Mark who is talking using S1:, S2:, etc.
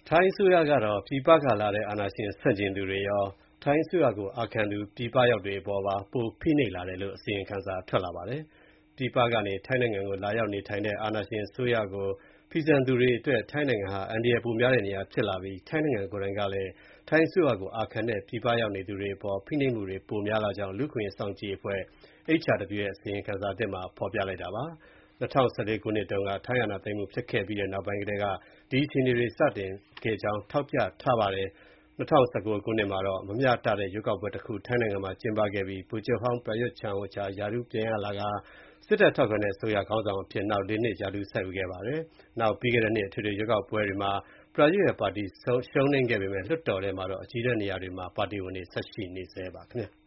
S1: ထိုင်းအစိုးရကတော့ပြည်ပကလာတဲ့အာဏာရှင်ဆန့်ကျင်သူတွေရော ထိုင်းအစိုးရကိုအာခံသူပြည်ပရောက်တွေအပေါ်ပါပိုဖိနှိပ်လာတယ်လို့အစီရင်ခံစာထွက်လာပါတယ်။ ပြည်ပကနေထိုင်းနိုင်ငံကိုလာရောက်နေထိုင်တဲ့အာဏာရှင်အစိုးရကိုဖီဆန်သူတွေအတွက်ထိုင်းနိုင်ငံဟာအန္တရာယ်ပိုများတဲ့နေရာဖြစ်လာပြီး ထိုင်းနိုင်ငံကိုယ်တိုင်ကလည်းထိုင်းအစိုးရကိုအာခံတဲ့ပြည်ပရောက်နေသူတွေအပေါ်ဖိနှိပ်မှုတွေပိုများလာကြောင်းလူ့အခွင့်အရေးစောင့်ကြည့်ရေးအဖွဲ့ HRW ရဲ့အစီရင်ခံစာသစ်မှာဖော်ပြလိုက်တာပါ။ ၂၀၁၄ ခုနှစ်တုန်းကထိုင်းအာဏာသိမ်းမှုဖြစ်ခဲ့ပြီးနောက်ပိုင်းကတည်းကဒီအခြေအနေတွေစတင်ခဲ့ကြောင်းထောက်ပြထားပါတယ်။ ၂၀၁၉ ခုနှစ်မှာတော့မမျှတတဲ့ရွေးကောက်ပွဲတစ်ခုထိုင်းနိုင်ငံမှာကျင်းပခဲ့ပြီး ဗိုလ်ချုပ်ဟောင်း Prayut Chan-o-cha ရာထူးပြန်ရလာကာ စစ်တပ်ထောက်ခံတဲ့အစိုးရခေါင်းဆောင်အဖြစ်နောက် ၄ နှစ်ရာထူးဆက်ယူခဲ့ပါတယ်။ နောက်ပြီးခဲ့တဲ့နှစ်အထွေထွေရွေးကောက်ပွဲတွေမှာ Prayut ရဲ့ပါတီရှုံးနိမ့်ခဲ့ပေမဲ့လွှတ်တော်ထဲမှာတော့အကြီးတန်းနေရာတွေမှာပါတီဝင်တွေဆက်ရှိနေဆဲပါခင်ဗျာ။